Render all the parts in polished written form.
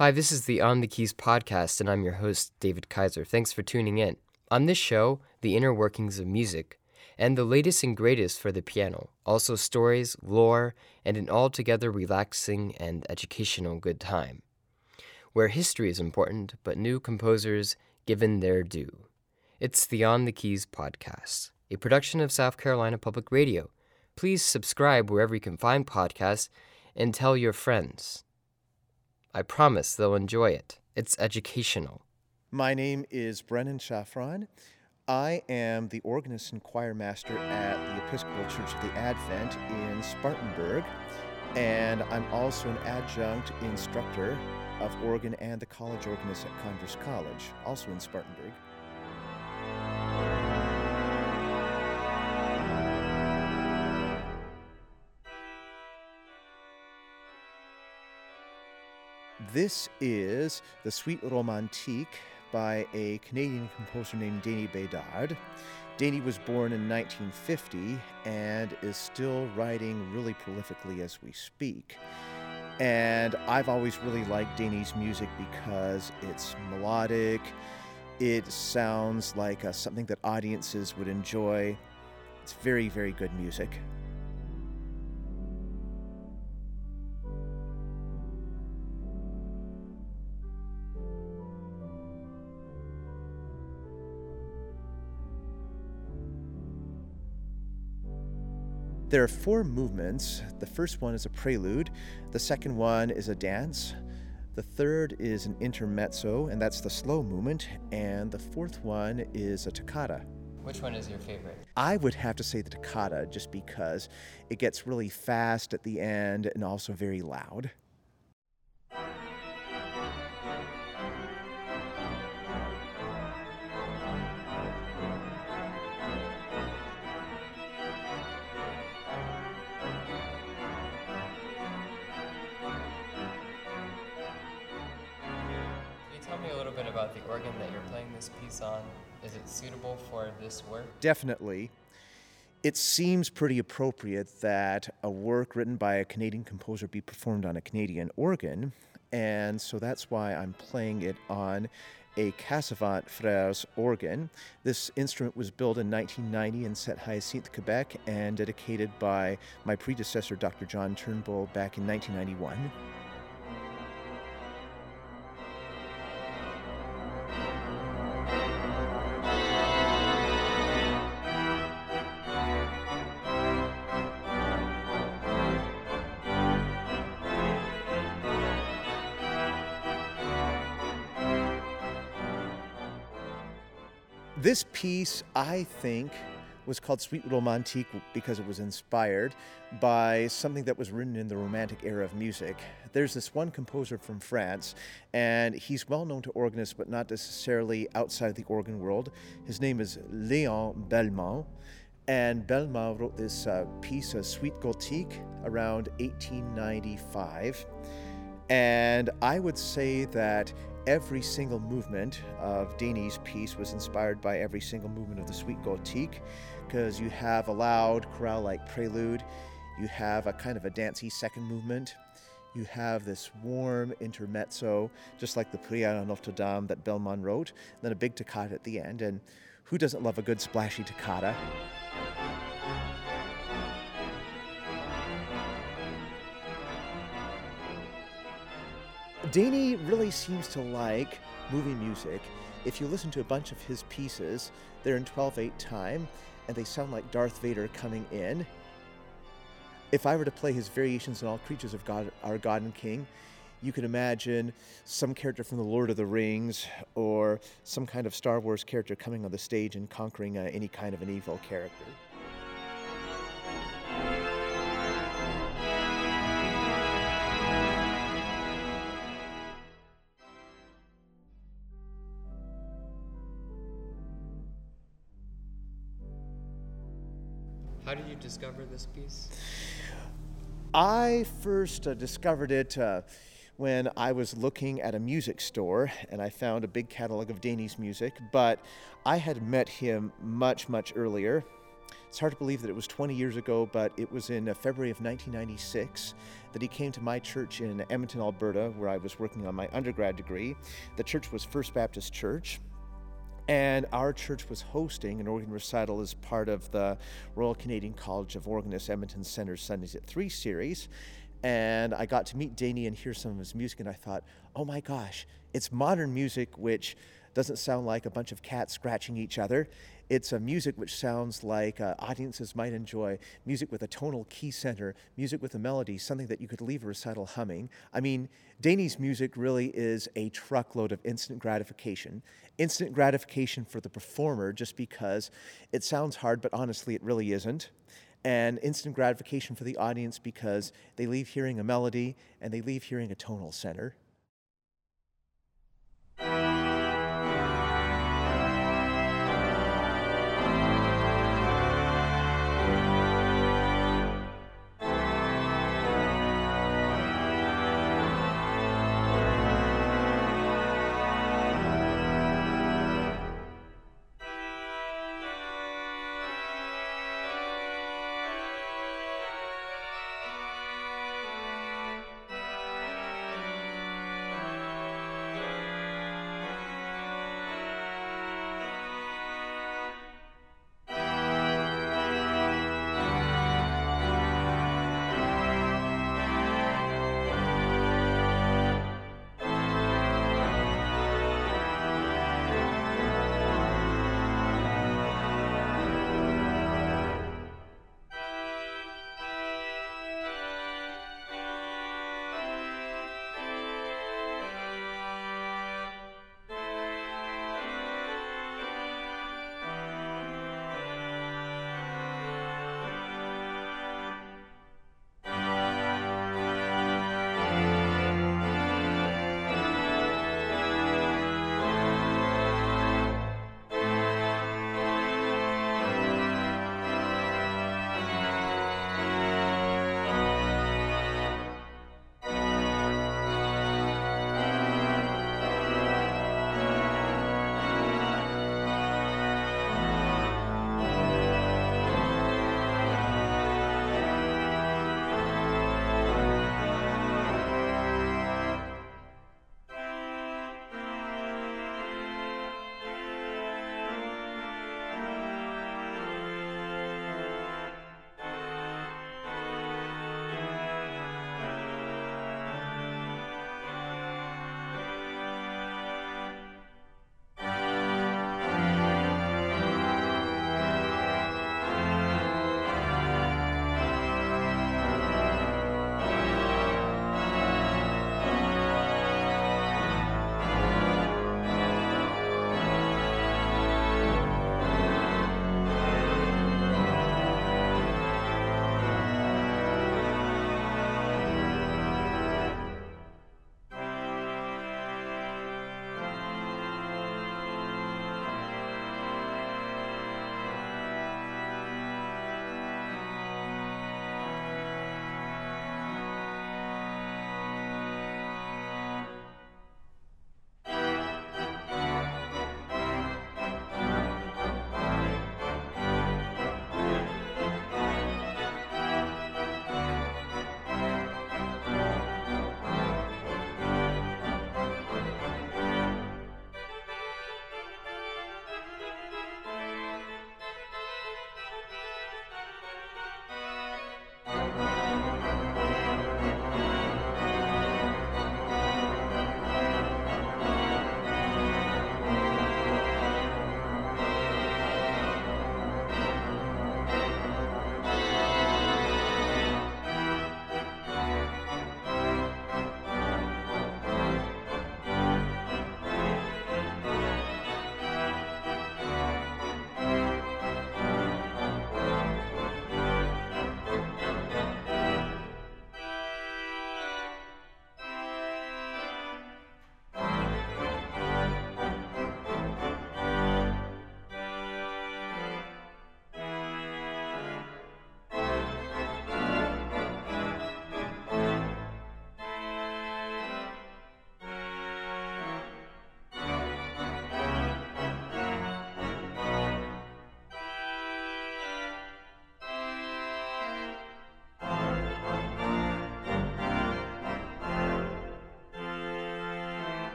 Hi, this is the On the Keys podcast, and I'm your host, David Kaiser. Thanks for tuning in. On this show, the inner workings of music, and the latest and greatest for the piano, also stories, lore, and an altogether relaxing and educational good time, where history is important, but new composers given their due. It's the On the Keys podcast, a production of South Carolina Public Radio. Please subscribe wherever you can find podcasts and tell your friends. I promise they'll enjoy it. It's educational. My name is Brennan Chaffron. I am the organist and choir master at the Episcopal Church of the Advent in Spartanburg, and I'm also an adjunct instructor of organ and the college organist at Converse College, also in Spartanburg. This is the Suite Romantique by a Canadian composer named Danny Bédard. Danny was born in 1950 and is still writing really prolifically as we speak. And I've always really liked Danny's music because it's melodic, it sounds like something that audiences would enjoy. It's very, very good music. There are four movements. The first one is a prelude. The second one is a dance. The third is an intermezzo, and that's the slow movement. And the fourth one is a toccata. Which one is your favorite? I would have to say the toccata just because it gets really fast at the end and also very loud. About the organ that you're playing this piece on. Is it suitable for this work? Definitely. It seems pretty appropriate that a work written by a Canadian composer be performed on a Canadian organ, and so that's why I'm playing it on a Casavant Frères organ. This instrument was built in 1990 in Saint-Hyacinthe, Quebec, and dedicated by my predecessor, Dr. John Turnbull, back in 1991. This piece, I think, was called Suite Romantique because it was inspired by something that was written in the Romantic era of music. There's this one composer from France, and he's well known to organists, but not necessarily outside the organ world. His name is Léon Bellemant, and Bellemant wrote this piece, Suite Gothique, around 1895. And I would say that every single movement of Danny's piece was inspired by every single movement of the Suite Gothique, because you have a loud chorale-like prelude, you have a kind of a dancey second movement, you have this warm intermezzo, just like the Prière à Notre Dame that Bellemant wrote, and then a big toccata at the end, and who doesn't love a good splashy toccata? Danny really seems to like movie music. If you listen to a bunch of his pieces, they're in 12/8 time, and they sound like Darth Vader coming in. If I were to play his variations on All Creatures of God, Our God and King, you could imagine some character from The Lord of the Rings or some kind of Star Wars character coming on the stage and conquering any kind of an evil character. How did you discover this piece? I first discovered it when I was looking at a music store, and I found a big catalog of Danny's music, but I had met him much, much earlier. It's hard to believe that it was 20 years ago, but it was in February of 1996 that he came to my church in Edmonton, Alberta, where I was working on my undergrad degree. The church was First Baptist Church, and our church was hosting an organ recital as part of the Royal Canadian College of Organists Edmonton Centre Sundays at 3 series. And I got to meet Danny and hear some of his music, and I thought, oh my gosh, it's modern music which doesn't sound like a bunch of cats scratching each other. It's a music which sounds like audiences might enjoy, music with a tonal key center, music with a melody, something that you could leave a recital humming. I mean, Danny's music really is a truckload of instant gratification. Instant gratification for the performer just because it sounds hard, but honestly it really isn't. And instant gratification for the audience because they leave hearing a melody and they leave hearing a tonal center.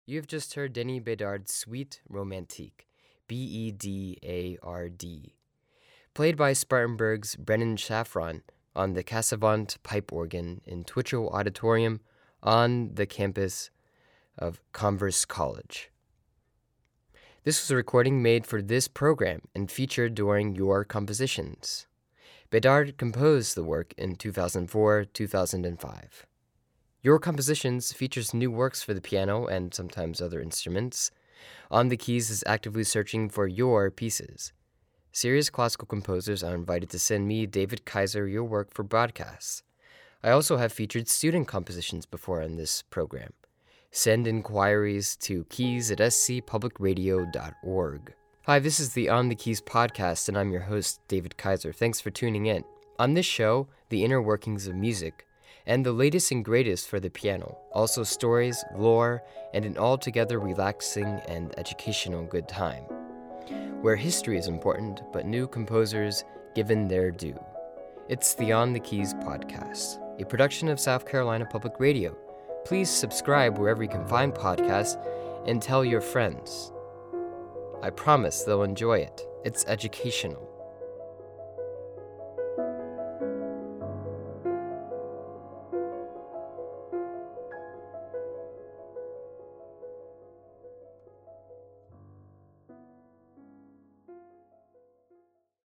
You have just heard Denis Bedard's Suite Romantique, B-E-D-A-R-D, played by Spartanburg's Brennan Saffron on the Cassavant pipe organ in Twitchell Auditorium on the campus of Converse College. This was a recording made for this program and featured during Your Compositions. Bedard composed the work in 2004-2005. Your Compositions features new works for the piano and sometimes other instruments. On the Keys is actively searching for your pieces. Serious classical composers are invited to send me, David Kaiser, your work for broadcasts. I also have featured student compositions before on this program. Send inquiries to keys@scpublicradio.org. Hi, this is the On the Keys podcast, and I'm your host, David Kaiser. Thanks for tuning in. On this show, the inner workings of music, and the latest and greatest for the piano, also stories, lore, and an altogether relaxing and educational good time, where history is important, but new composers given their due. It's the On the Keys podcast, a production of South Carolina Public Radio. Please subscribe wherever you can find podcasts and tell your friends. I promise they'll enjoy it. It's educational.